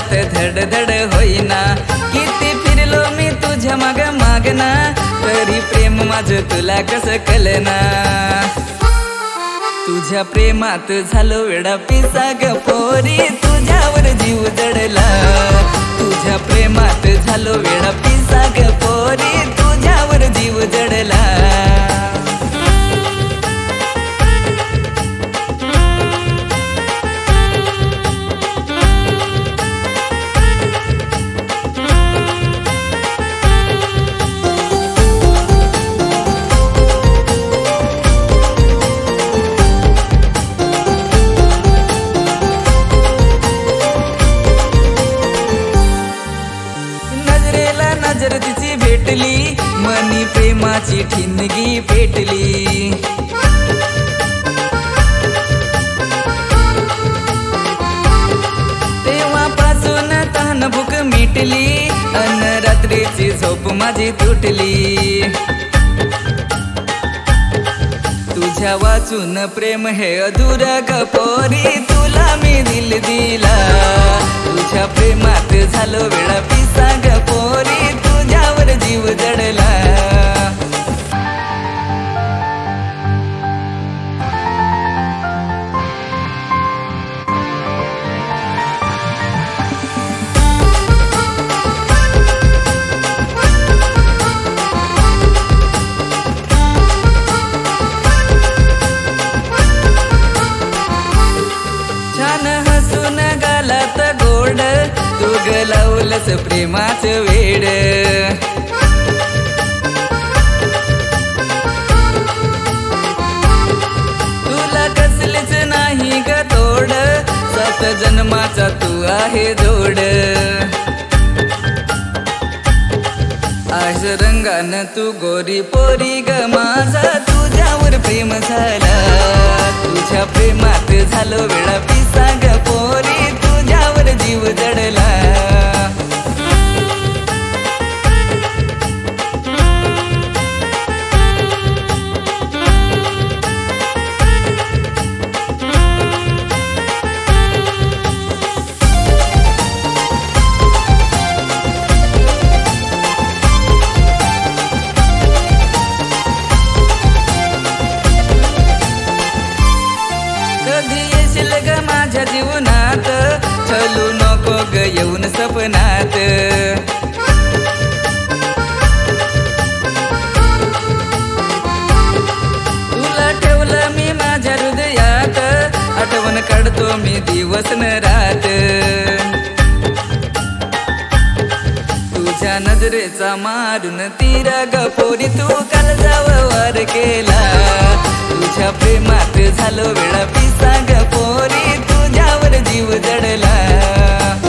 डोळ्यात धड धड होईना, किती फिरलो मी तुझ्या माग मागना, तरी प्रेम माझं तुला कसं कळना। तुझ्या प्रेमात झालो वेडा पिसा ग पोरी, तुझ्यावर जीव जडला। तुझ्या प्रेमात झालो वेडा पिसा ग पोरी, तुझ्यावर जीव जडला। नजर तिची भेटली, मनी प्रेमाची ठिणगी पेटली। तेव्हापासून तहान भूक मिटली, अन रात्रीची झोप माझी तुटली। तुझ्या वाचून प्रेम हे अधुरा ग पोरी, तुला मी दिल दिला। तुझ्या प्रेमात झालो वेडा पिसा ग पोरी, तुझ्यावर जीव जडला। छान हसून गालात गोड, तू ग लावलंस प्रेमाचं वेड। तुला कसलीच नाही ग तोड, 7 जन्माचा तू आहे जोड। आज रंगान तू गोरी पोरी ग माझा, तुझ्यावर प्रेम झाला। तुझ्या प्रेमात झालो वेडा पिसा ग पोरी, तुझ्यावर जीव जडला। कधी येशील ग माझ्या जीवनात, चलू नको ग येऊन सपनात। तुला ठेवलं मी माझ्या हृदयात, आठवण काढतो मी दिवस न रात। तुझ्या नजरेचा मारून तीरा ग पोरी, तू काळजावर वार केला। तुझ्या प्रेमात झालो वेडा पिसा ग पोरी, तुझ्यावर जीव जडला।